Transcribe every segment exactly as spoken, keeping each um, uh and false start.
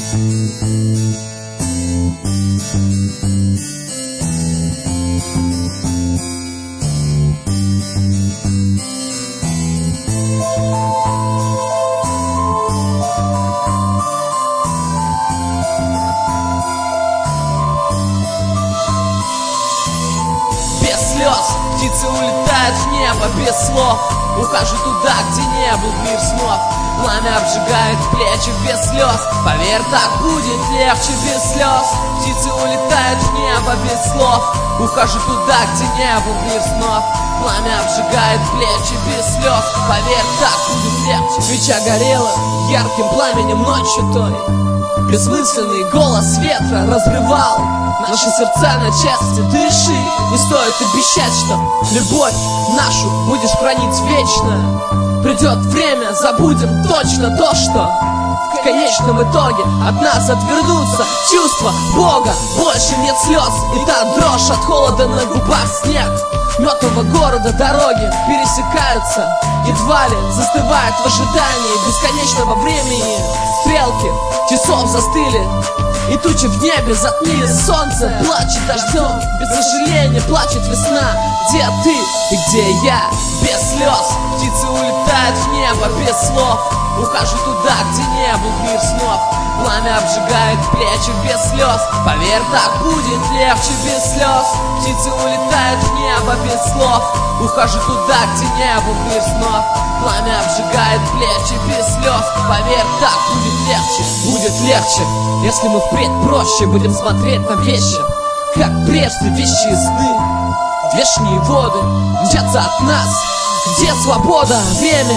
Птицы улетают в небо без слов. Ухожу туда, где не был мир снов. Пламя обжигает плечи без слез. Поверь, так будет легче без слез. Птицы улетают в небо без слов. Ухожу туда, где не был мир снов. Пламя обжигает плечи без слез. Поверь, так будет легче. Свеча горела ярким пламенем ночью той. Бессмысленный голос ветра разрывал наши сердца на части. Дыши, не стоит обещать, что любовь нашу будешь хранить вечно. Придет время, забудем точно то, что в конечном итоге от нас отвернутся чувства Бога. Больше нет слез, и та дрожь от холода на губах. Снег мертвого города, дороги пересекаются, едва ли застывает в ожидании бесконечного времени. Стрелки часов застыли, и тучи в небе затмили солнце. Плачет дождем, без сожаления плачет весна. Где ты и где я? Без слез. Птицы улетают в небо без слов. Ухожу туда, где не был мир снов. Пламя обжигает плечи без слез. Поверь, так будет легче без слез. Птицы улетают в небо без слов. Ухожу туда, где не был мир снов. Пламя обжигает плечи без слез. Поверь, так будет легче. Будет легче, если мы впредь проще будем смотреть на вещи, как прежде, вещи и сны. Вешние воды мчатся от нас. Где свобода? Время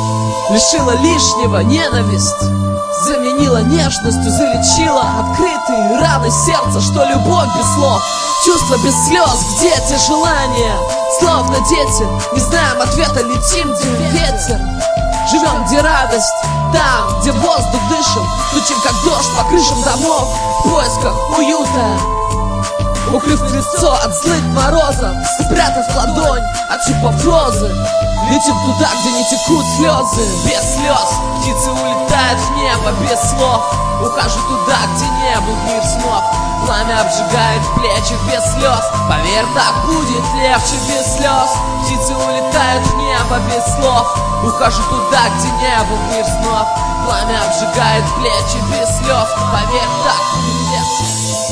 лишила лишнего, ненависть заменила нежностью, залечила открытые раны сердца. Что любовь без слов, чувства без слез. Где те желания, словно дети, не знаем ответа, летим, где ветер. Живем, где радость, там, где воздух дышим. Стучим, как дождь по крышам домов, в поисках уюта. Укрыв лицо от злых морозов, спрятав ладонь от шипов розы. Летим туда, где не текут слезы. Без слез. Птицы улетают в небо без слов. Ухожу туда, где не был мир снов. Пламя обжигает плечи без слез. Поверь, так будет легче без слез. Птицы улетают в небо без слов. Ухожу туда, где не был мир снов. Пламя обжигает плечи без слез. Поверь, так будет легче.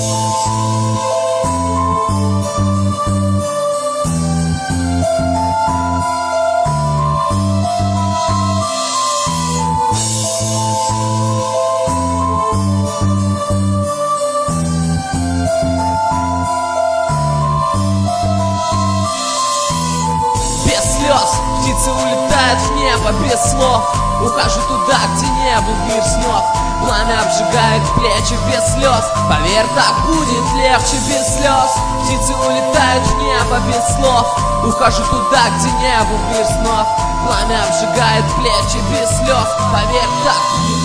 Птицы улетают в небо без слов. Ухожу туда, где не был мир снов. Пламя обжигает плечи без слез. Поверь, так будет легче без слез. Птицы улетают в небо без слов. Ухожу туда, где не был мир снов. Пламя обжигает плечи без слез. Поверь, так будет